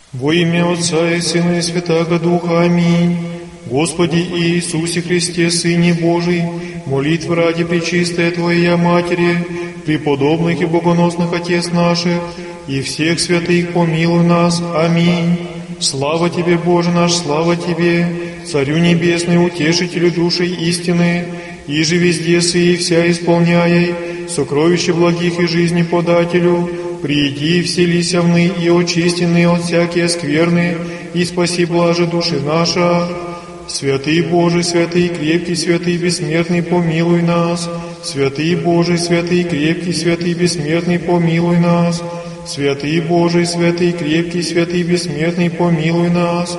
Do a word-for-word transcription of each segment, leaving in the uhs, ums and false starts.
Во имя Отца и Сына и Святаго Духа. Аминь. Господи Иисусе Христе, Сыне Божий, молитвы ради пречистая Твоя Матери, преподобных и богоносных Отец наших, и всех святых помилуй нас. Аминь. Слава Тебе, Боже наш, слава Тебе, Царю Небесный, Утешителю души истины, и же везде сы и вся исполняй, сокровища благих и жизни подателю, приди, вселися вны и очистенные от всякие скверны, и спаси блаже души наша. Святый Божий, святый крепкий, святый бессмертный, помилуй нас. Святый Божий, святый крепкий, святый бессмертный, помилуй нас. Святый Божий, святый крепкий, святый бессмертный, помилуй нас.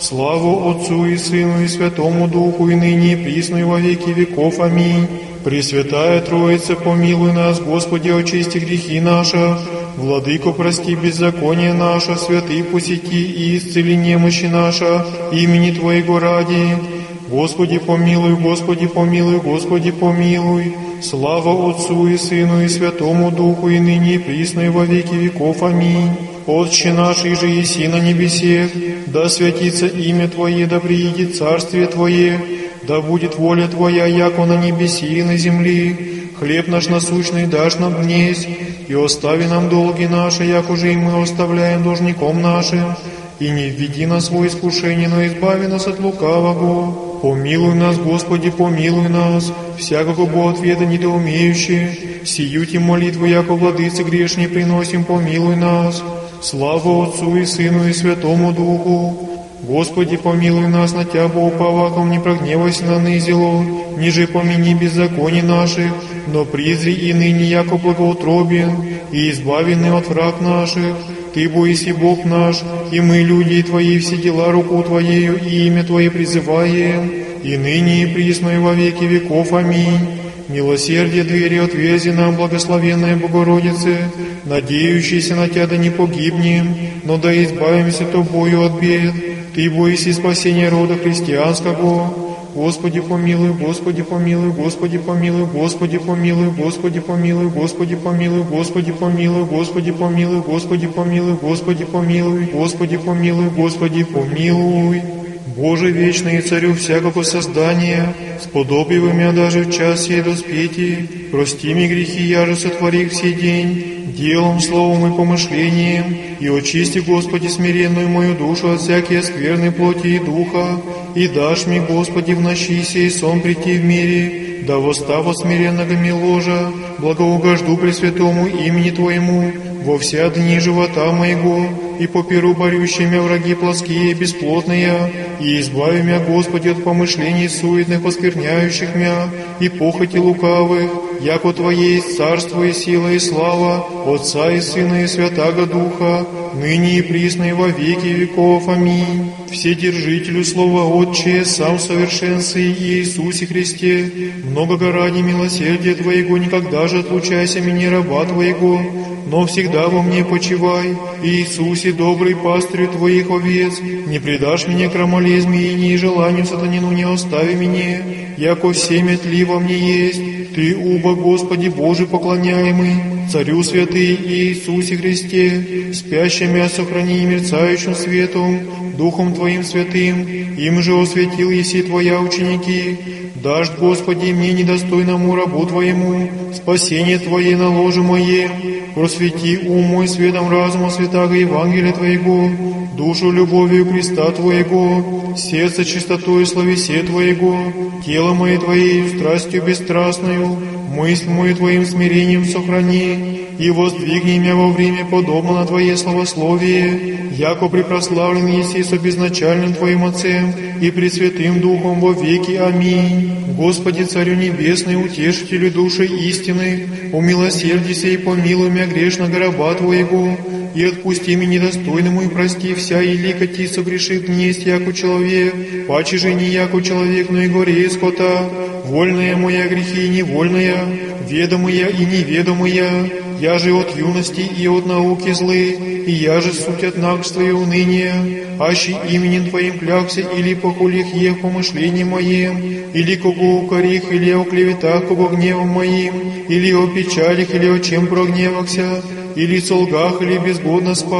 Славу Отцу и Сыну и Святому Духу, и ныне и присно и во веки веков. Аминь. Пресвятая Троица, помилуй нас, Господи, очисти грехи наши. Владыко, прости беззаконие наше, святый посети и исцели немощи наши, имени Твоего ради. Господи, помилуй, Господи, помилуй, Господи, помилуй. Слава Отцу и Сыну и Святому Духу, и ныне и присно и во веки веков. Аминь. Отче наш, иже еси на небесех, да святится имя Твое, да приидет царствие Твое, да будет воля Твоя, яко на небеси и на земли. Хлеб наш насущный дашь нам днесь, и остави нам долги наши, як уже и мы оставляем должником нашим. И не введи нас во искушение, но избави нас от лукавого. Помилуй нас, Господи, помилуй нас, всякого бо ответа недоумеющие. Сию ти молитву, яко владыцы грешни приносим, помилуй нас. Слава Отцу и Сыну и Святому Духу. Господи, помилуй нас, на Тя, Бо уповаком, не прогневайся на нызело, ниже помяни беззаконий наших, но призри и ныне, яко благоутробен, и избавенный от враг наших. Ты, Бо, еси Бог наш, и мы, люди Твои, все дела руку Твоею, и имя Твое призываем, и ныне, и присно, и во веки веков. Аминь. Милосердие двери отверзи нам, благословенная Богородице, надеющийся на Тя, да не погибнем, но да избавимся Тобою от бед. Ты, Бо, еси спасение рода христианского. Господи, помилуй, Господи, помилуй, Господи, помилуй, Господи, помилуй, Господи, помилуй, Господи, помилуй, Господи, помилуй, Господи, помилуй, Господи, помилуй, Господи, помилуй, Господи, помилуй, Господи, помилуй. Боже вечный и Царю всякого создания, сподоби вы меня даже в час сей доспети, прости мне грехи, я же сотворих сей день, делом, словом и помышлением, и очисти, Господи, смиренную мою душу от всякие скверной плоти и духа, и дашь мне, Господи, в ночи сей сон прийти в мире, да восстав от смиренного ми ложа, благоугожду Пресвятому имени Твоему, во вся дни живота моего, и попиру борющими враги плоские и бесплотные, и избави меня, Господи, от помышлений суетных, оскверняющих меня, и похоти лукавых, яко Твое есть царство и сила и слава, Отца и Сына и Святаго Духа, ныне и присно и во веки веков. Аминь. Вседержителю Слова Отче, сам совершенстве Иисусе Христе, много ради милосердия Твоего, никогда же отлучайся меня, раба Твоего, но всегда во мне почивай, Иисусе, добрый пастырь Твоих овец, не предашь меня крамоле змеине и желанию сатанину не остави меня, яко семя тли во мне есть, Ты, уба, Господи Боже поклоняемый, Царю святый Иисусе Христе, спящим меня сохрани мерцающим светом, Духом Твоим святым, им же осветил еси Твоя ученики, дашь, Господи, мне недостойному рабу Твоему, спасение Твое на ложе мое, просвети ум мой светом разума святаго Евангелия Твоего, душу любовью креста Твоего, сердце чистотой словесе Твоего, тело мое Твоею страстью бесстрастную, мысль мою Твоим смирением сохрани, и воздвигни меня во время подобно на Твое славословие, яко препрославлен еси со безначальным Твоим Отцем и Пресвятым Духом во веки. Аминь. Господи, Царю Небесный, Утешителю души истины, умилосердися и помилуй меня грешного раба Твоего, и отпусти меня недостойному, и прости вся, и ликоти согрешит несть, яко человек, паче же не яко человек, но и горе скота, вольная моя грехи и невольная, ведомая и неведомая, я же от юности и от науки злы, и я же суть от нагства и уныния, аще именем Твоим клякся, или похулих ех помышлением моим, или кого укорих, или о клеветах, кого гневом моим, или о печалях, или о чем прогневахся, или солгах, или безгодно спах,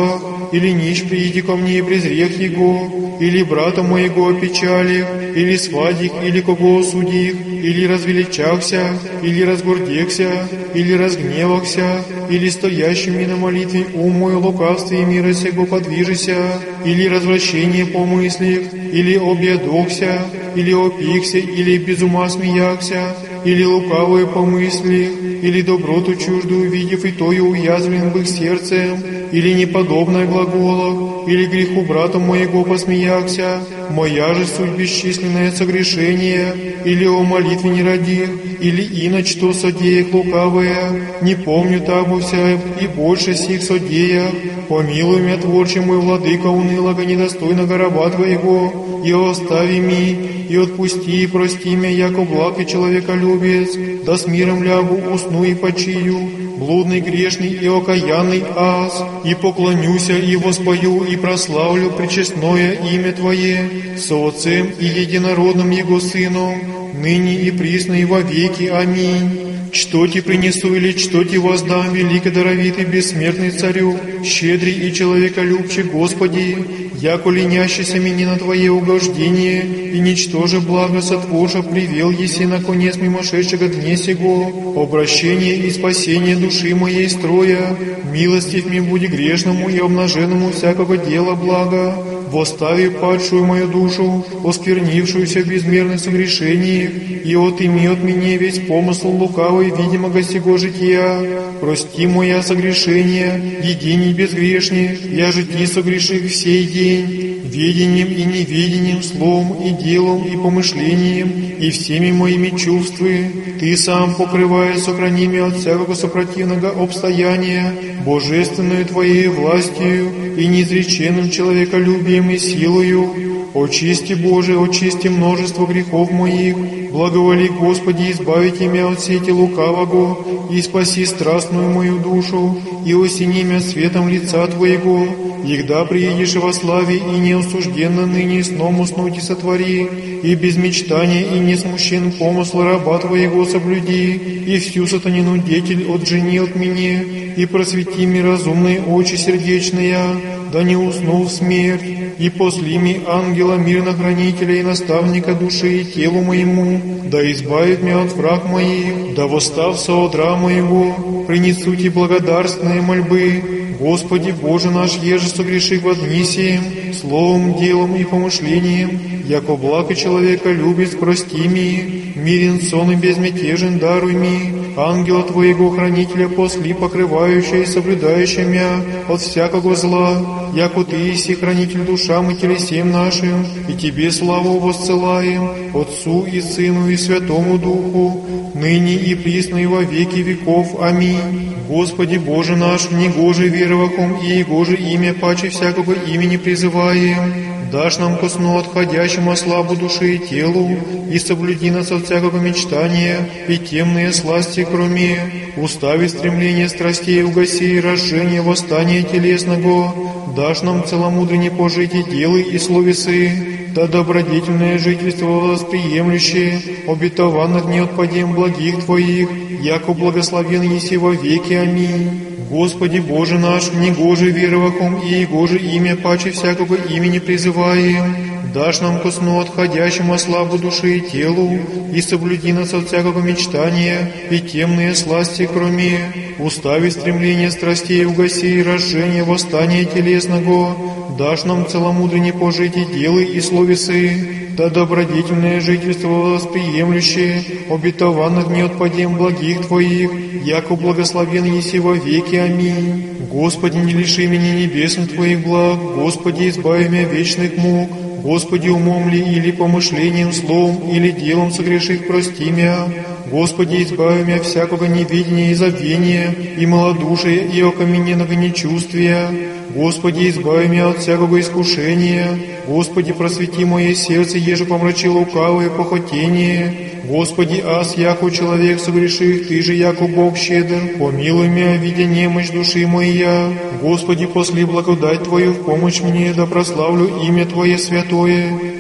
или нищ прииди ко мне и презрех его, или брата моего опечалих, или свадих, или кого осудих, или развеличахся, или разгордехся, или разгневахся, или стоящими на молитве ум мой лукавстве и мира сего подвижися, или развращение помыслих, или объедохся, или опихся, или без ума смеяхся, или лукавые помысли, или доброту чуждую увидев и тою уязвлен в их сердцем, или неподобное глаголах, или греху брата моего посмеяхся, моя же суть бесчисленное согрешение, или о молитве не родих, или иначе что содеях лукавое, не помню того вся и больше сих содеях, помилуй меня, творче мой владыка унылого недостойного раба твоего, и остави ми, и отпусти, и прости меня, яко благ и человеколюбец, да с миром лягу, усну и почию, блудный, грешный и окаянный ас, и поклонюся, и воспою, и прославлю пречестное имя Твое, со Отцем и Единородным Его Сыном, ныне и присно и во веки. Аминь. Что ти принесу или что ти воздам, великий даровитый бессмертный Царю, щедрый и человеколюбчий Господи, яко ленящийся меня на Твое угождение, и ничтоже благо сотворша привел еси на конец мимошедшего дне сего, обращение и спасение души моей строя, милостив мне буди грешному и обнаженному всякого дела блага, восстави падшую мою душу, осквернившуюся в безмерных согрешениях, и отыми от меня весь помысл лукавый видимого сего жития. Прости моя согрешение, единий безгрешный, я жити согреших всей день, ведением и неведением, словом и делом и помышлением, и всеми моими чувствами. Ты сам, покрывая, сохрани меня от всякого сопротивного обстояния, божественную Твоей властью и неизреченным человеколюбием и силою. Очисти, Боже, очисти множество грехов моих, благоволи, Господи, избавить меня от сети лукавого, и спаси страстную мою душу, и осени меня светом лица Твоего, егда приедешь во славе, и неосужденно ныне сном уснуть и сотвори, и без мечтания и не смущен помысла раба Твоего соблюди, и всю сатанину детель отжени от меня, и просвети ми разумные очи сердечные, да не усну в смерть, и посли ми ангела мирно-хранителя и наставника души и телу моему, да избавит меня от враг моих, да восстав со одра моего, принесу Ти благодарственные мольбы. Господи Боже наш, еже согреших во дни сем, словом, делом и помышлением, яко благ и человека любец, прости ми, мирен сон и безмятежен даруй ми, ангела Твоего хранителя посли, покрывающая и соблюдающая меня от всякого зла, яко Ты еси хранитель душам и телесем нашим, и Тебе славу воссылаем, Отцу и Сыну и Святому Духу, ныне и присно и во веки веков. Аминь. Господи Боже наш, в негоже веровахом и Егоже имя паче всякого имени призываем, дашь нам ко сну отходящему славу души и телу, и соблюди нас от всякого мечтания, и темные сласти кроме, устави стремление страстей, угаси и разжение восстания телесного, дашь нам целомудренне пожить и делы и словесы, да добродетельное жительство восприемлющее, обетованных не отпадем благих Твоих, яко благословен еси во веки. Аминь. Господи Боже наш, в негоже веровахом и Егоже имя паче всякого имени призываем, дашь нам ко сну отходящему славу души и телу, и соблюди нас от всякого мечтания, и темные сласти кроме, устави стремление страстей, угаси и разжение восстания телесного, дашь нам целомудренне пожить и делы и словесы, да добродетельное жительство восприемлющее, обетованных не отпадем благих Твоих, яко благословен еси во веки. Аминь. Господи, не лиши меня небесных Твоих благ, Господи, избави меня вечных мук, Господи, умом ли или помышлением, словом или делом согреших, прости меня. Господи, избави меня всякого неведения и забвения, и малодушия, и окамененного нечувствия. Господи, избави меня от всякого искушения. Господи, просвети мое сердце, еже помрачило лукавое похотение. Господи, аз, яко человек согреших, Ты же, яко Бог щедр, помилуй меня, видя немощь души моя. Господи, посли благодать Твою в помощь мне, да прославлю имя Твое святое.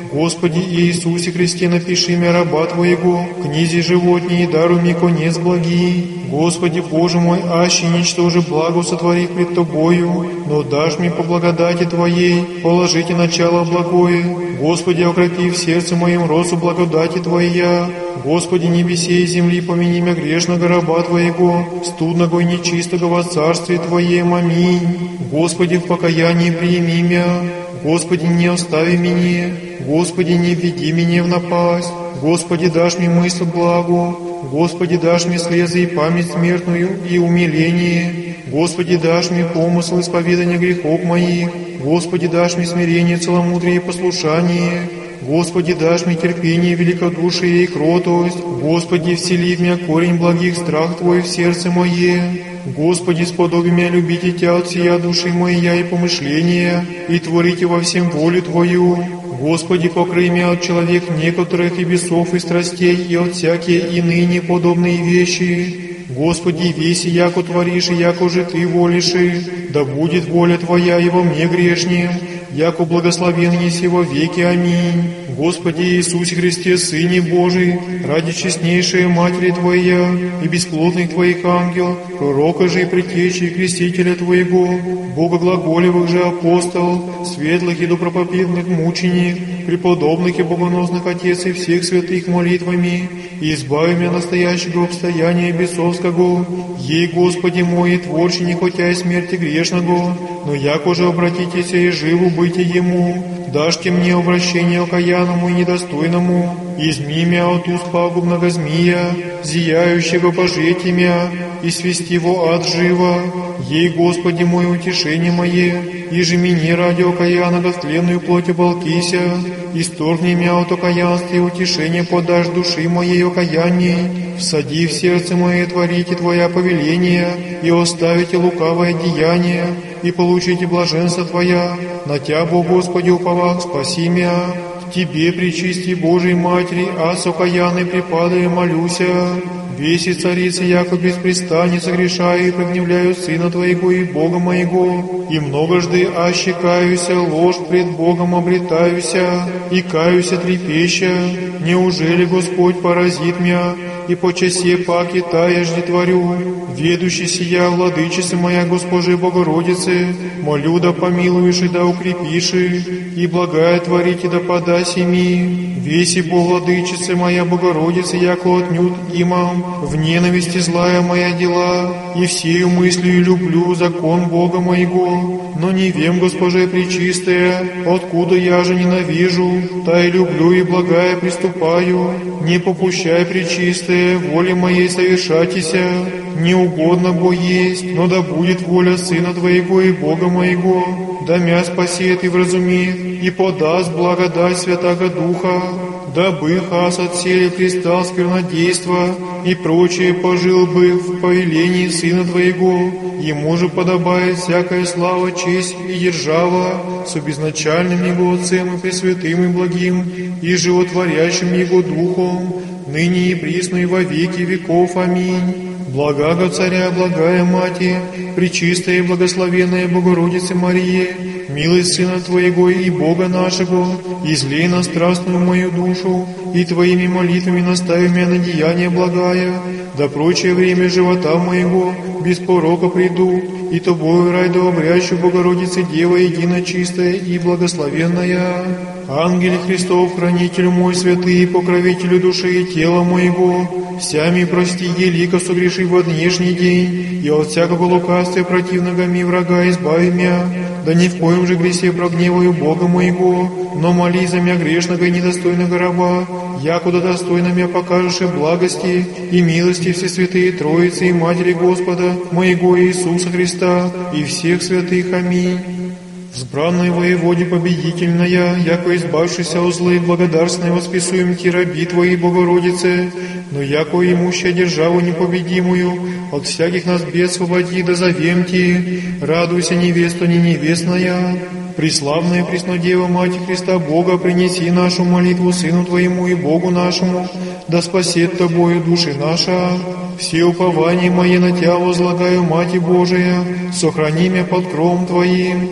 Господи Иисусе Христе, напиши имя раба Твоего, книзе животней, и даруй мне конец благий. Господи Боже мой, аще ничтоже благо сотворих пред Тобою, но дашь мне по благодати Твоей, положите начало благое. Господи, окропи в сердце моем росу благодати Твоя. Господи, небесе и земли, помяни меня грешного раба Твоего, студного и нечистого во царстве Твоем. Аминь. Господи, в покаянии прими меня. Господи, не остави меня. Господи, не введи меня в напасть. Господи, дашь мне мысль благу. Господи, дашь мне слезы и память смертную и умиление. Господи, дашь мне помысл исповедания грехов моих. Господи, дашь мне смирение, целомудрие и послушание. Господи, дашь мне терпение, великодушие и кротость. Господи, всели в меня корень благих, страх Твой в сердце мое. Господи, сподоби меня любить и Тя от сия души моя и помышления, и творите во всем волю Твою. Господи, покрой меня от человек некоторых и бесов и страстей, и от всякие иные неподобные вещи. Господи, веси, яко творишь, и яко же Ты волиши, да будет воля Твоя и во мне грешнем, яко благословен еси во веки. Аминь. Господи Иисусе Христе, Сыне Божий, ради честнейшей Матери Твоя и бесплотных Твоих ангел, пророка же и предтечи и крестителя Твоего, богоглаголевых же апостол, светлых и добропоперных мученик, преподобных и богоносных отец и всех святых молитвами, и избави меня настоящего обстояния бесовского, ей, Господи мой, и творче не хотя и смерти грешного, но яко же обратитесь и живу быти Ему, дашьте мне обращение окаянному и недостойному, изми меня от уст пагубного змея, зияющего пожить имя, и свести его ад живо, ей, Господи мой, утешение мое, и же мне ради окаянного в тленную плоть оболкися, исторгни меня от окаянства и утешение подашь души моей окаянней, всади в сердце мое творите Твоя повеление, и оставите лукавое деяние, и получите блаженство Твоя, на Тя, Бог Господи, уповах, спаси меня. К Тебе, пречисти Божией Матери, ас окаянный припадаю, молюся. Веси царицы, яко беспрестанно согрешаю и прогневляю Сына Твоего и Бога моего, и многожды аще каюся, ложь пред Богом обретаюся, и каюся трепеща. Неужели Господь поразит меня, и по часе паки таежди творю? Ведущий сия, владычица моя, Госпожи Богородице, молю да помилуешь и да укрепишь, и благая творите да подаси ми. Веси Бог, владычица моя, Богородица, яко отнюдь имам, в ненависти злая моя дела, и всею мыслью люблю закон Бога моего, но не вем, Госпоже пречистая, откуда я же ненавижу, та и люблю и благая приступаю. Не попущай, пречистая, воли моей совершатися, не угодно бо есть, но да будет воля Сына Твоего и Бога моего, да мя спасет и вразумит, и подаст благодать Святаго Духа, дабы хас отселе креста сквернодейства и прочее пожил бы в повелении Сына Твоего. Ему же подобает всякая слава, честь и держава с безначальным Его Отцем и Пресвятым и Благим, и животворящим Его Духом, ныне и присно и во веки веков. Аминь. Благаго Царя, благая Мати, пречистая и благословенная Богородица Мария, милость Сына Твоего и Бога нашего, излей на страстную мою душу, и Твоими молитвами настави меня на деяние благая, да прочее время живота моего без порока приду, и Тобою рай да обрящу, Богородице Дева едино чистая и благословенная. Ангеле Христов, хранителю мой святый, покровителю души и тела моего, всями прости, елико согреши во внешний день, и от всякого лукавства противного ми врага избави меня, да ни в коем же гресе прогневаю Бога моего, но моли за меня грешного и недостойного раба, якуда достойно меня покажешь и благости и милости Всесвятые Троицы и Матери Господа моего Иисуса Христа и всех святых. Аминь. Взбранной воеводе победительная, яко избавшийся от злы, благодарственной восписуем ти раби Твоей Богородице, но яко имущая державу непобедимую, от всяких нас бед свободи, да зовем Ти, радуйся, невеста не невестная. Преславная Преснодева, Мать Христа Бога, принеси нашу молитву Сыну Твоему и Богу нашему, да спасет Тобою души наша. Все упования мои на Тя возлагаю, Мать Божия, сохрани меня под кровом Твоим.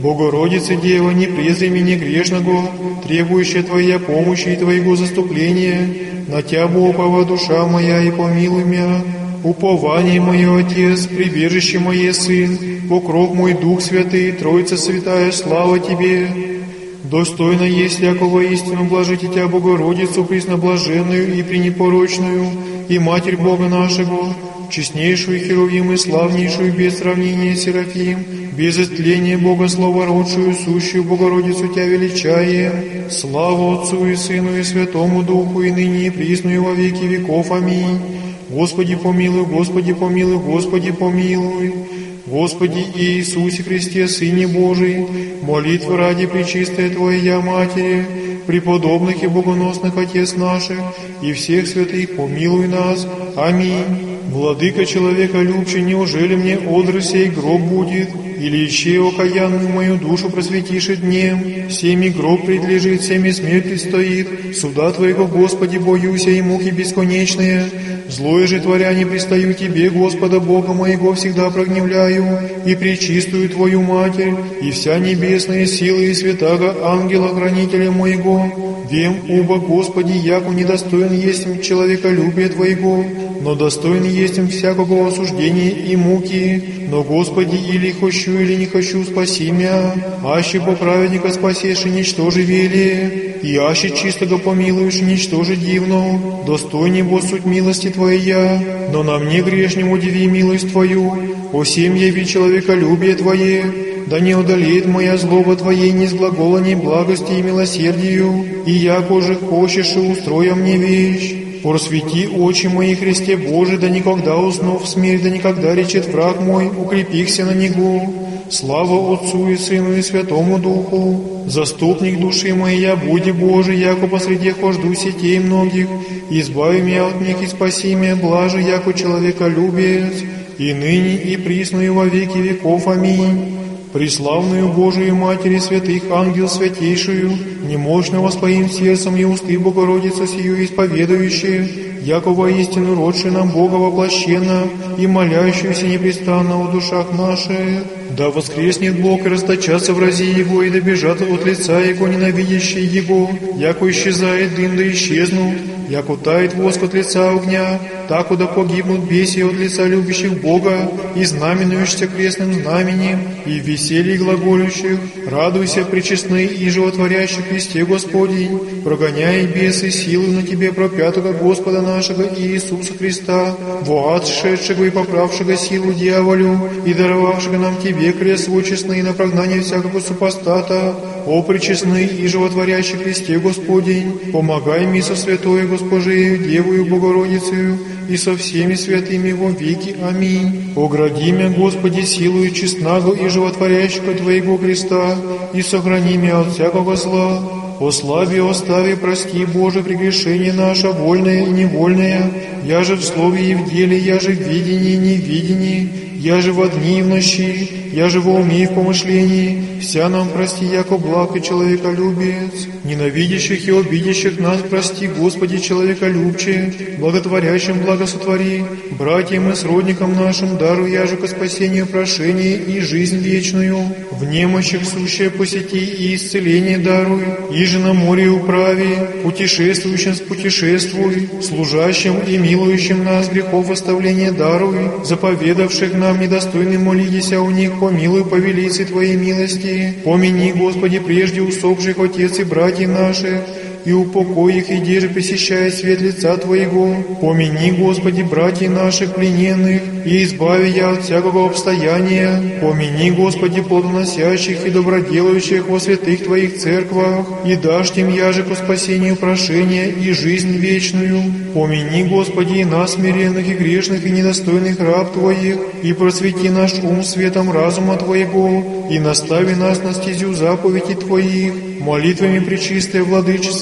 Богородица Дева, не презри меня грешного, требующая Твоя помощи и Твоего заступления, на Тя, Богова, душа моя, и помилуй меня. Упование мое, Отец, прибежище мое, Сын, покров мой, Дух Святый, Троица Святая, слава Тебе. Достойно есть всякого истину блажите Тя, Богородицу, пресноблаженную и пренепорочную, и Матерь Бога нашего, честнейшую Херувим и славнейшую без сравнения Серафим, без истления Бога словородшую, сущую Богородицу Тя величаем. Слава Отцу и Сыну и Святому Духу, и ныне и присно и во веки веков. Аминь. Господи помилуй, Господи помилуй, Господи помилуй. Господи Иисусе Христе, Сыне Божий, молитва ради пречистой Твоя Матери, преподобных и богоносных Отец наших, и всех святых помилуй нас. Аминь. Владыка человека любче, неужели мне одры сей гроб будет? Или ищи окаянную мою душу просветишь днем? Всеми гроб предлежит, всеми смерть предстоит. Суда Твоего, Господи, боюся, и муки бесконечные. Злое же творя не пристаю Тебе, Господа Бога моего, всегда прогневляю, и пречистую Твою Матерь, и вся небесная сила и святаго ангела-хранителя моего. Вем, уба, Господи, яко недостоин есть человеколюбия Твоего, но достоин есть всякого осуждения и муки. Но, Господи, или хочу, или не хочу, спаси меня. Аще по праведника спасешь, и ничтоже велие, и аще чистого помилуешь, и ничтоже дивно. Достойней бо суть милости Твоя, но на мне грешнему удиви милость Твою. О сем яви человеколюбие Твое, да не одолеет моя злоба Твоей ни с глаголаний благости и милосердию, и яко же хочешь, и устроя мне вещь. Просвети очи мои, Христе Божий, да никогда уснув смерть, да никогда речет враг мой, укрепихся на него. Слава Отцу и Сыну и Святому Духу. Заступник души моей, буди Божий, яко посреди хожду сетей многих, избави меня от них и спаси меня, блаже, яко человеколюбец, и ныне и присно и во веки веков. Аминь. Преславную Божию Матери святых ангел святейшую, немощно воспоим сердцем и усты Богородица сию исповедующие, яко воистину родши нам Бога воплощенно и молящуюся непрестанно в душах наших. Да воскреснет Бог и расточатся врази Его, и добежат от лица Его ненавидящие Его, яко исчезает дым, да исчезнут, яко тает воск от лица огня, так куда погибнут бесия от лица любящих Бога и знаменующихся крестным знаменем, и в веселье глаголющих. Радуйся, пречестный и животворящий Христе Господень, прогоняя бесы силу на Тебе пропятого Господа нашего Иисуса Христа, во ад шедшего и поправшего силу дьяволю, и даровавшего нам Тебе крест свой честный на прогнание всякого супостата. О пречестный и животворящий Христе Господень, помогай мне со святой Госпожею, Девою Богородицею, и со всеми святыми во веки. Аминь. Огради меня, Господи, силою честного и животворящего Твоего креста, и сохрани меня от всякого зла. Ослаби, остави, прости, Боже, прегрешение наше, вольное и невольное. Я же в слове и в деле, я же в видении и невидении, я же во дни и в ночи, я же во уме и в помышлении. Вся нам прости, яко благ и человеколюбец. Ненавидящих и обидящих нас прости, Господи, человеколюбче. Благотворящим благосотвори. Братьям и сродникам нашим даруй я же ко спасению прошение и жизнь вечную. В немощах сущее посети и исцеление даруй. Иже на море управи, путешествующим спутешествуй, служащим и милующим нас грехов оставления даруй, заповедавших нам недостойным молитеся у них, помилуй по велице Твоей милости. Помяни, Господи, прежде усопших отец и братьев наших, и упокой их, и деже посещая свет лица Твоего. Помяни, Господи, братьев наших плененных, и избави я от всякого обстояния. Помяни, Господи, плодоносящих и доброделающих во святых Твоих церквах, и дашь им яже ко спасению прошения и жизнь вечную. Помяни, Господи, и нас, смиренных и грешных и недостойных раб Твоих, и просвети наш ум светом разума Твоего, и настави нас на стезю заповедей Твоих. Молитвами пречистой Владычицы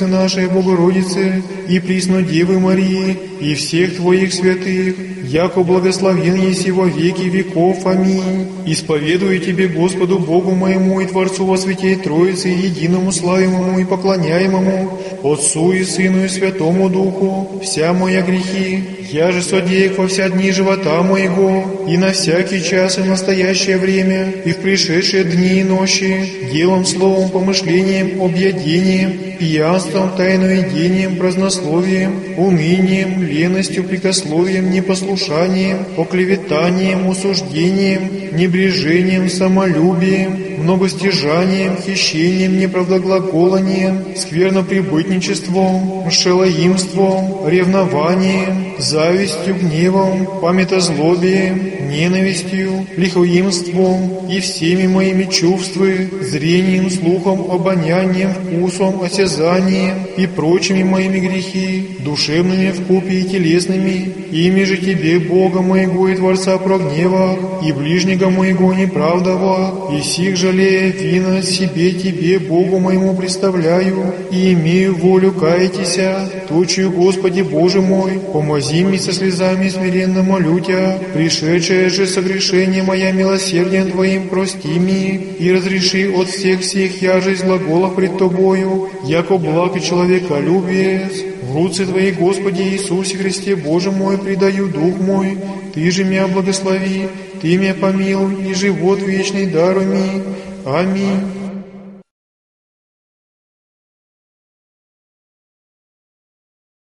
нашей Богородице и присно Девы Марии и всех Твоих святых, яко благословен еси во веки веков. Аминь. Исповедую Тебе, Господу Богу моему и Творцу во святей Троице, единому славимому и поклоняемому, Отцу и Сыну и Святому Духу, вся моя грехи, я же содеяк во вся дни живота моего, и на всякий час и в настоящее время, и в пришедшие дни и ночи, делом, словом, помышлением, объедением, пьянством, тайноедением, празднословием, унынием, леностью, прикословием, непослушанием, оклеветанием, осуждением, небрежением, самолюбием, многостяжанием, хищением, неправдоглаголанием, скверноприбытничеством, мшелоимством, ревнованием, завистью, гневом, памятозлобием, ненавистью, лихоимством и всеми моими чувствами, зрением, слухом, обонянием, вкусом, осязанием и прочими моими грехи, душевными вкупе и телесными, ими же Тебе, Бога моего и Творца, прогнева, и ближнего моего неправдова, и сих жалея вина себе Тебе, Богу моему, представляю, и имею волю каятися, тучью, Господи Боже мой, помози мне со слезами смиренно молю Тя, пришедшее же согрешение моя милосердием Твоим прости мне, и разреши от всех всех я же из глаголов пред Тобою, яко благ и человеколюбец. В руцы Твои, Господи Иисусе Христе, Боже мой, предаю дух мой, Ты же меня благослови, Ты меня помилуй, и живот вечный даруй мне. Аминь.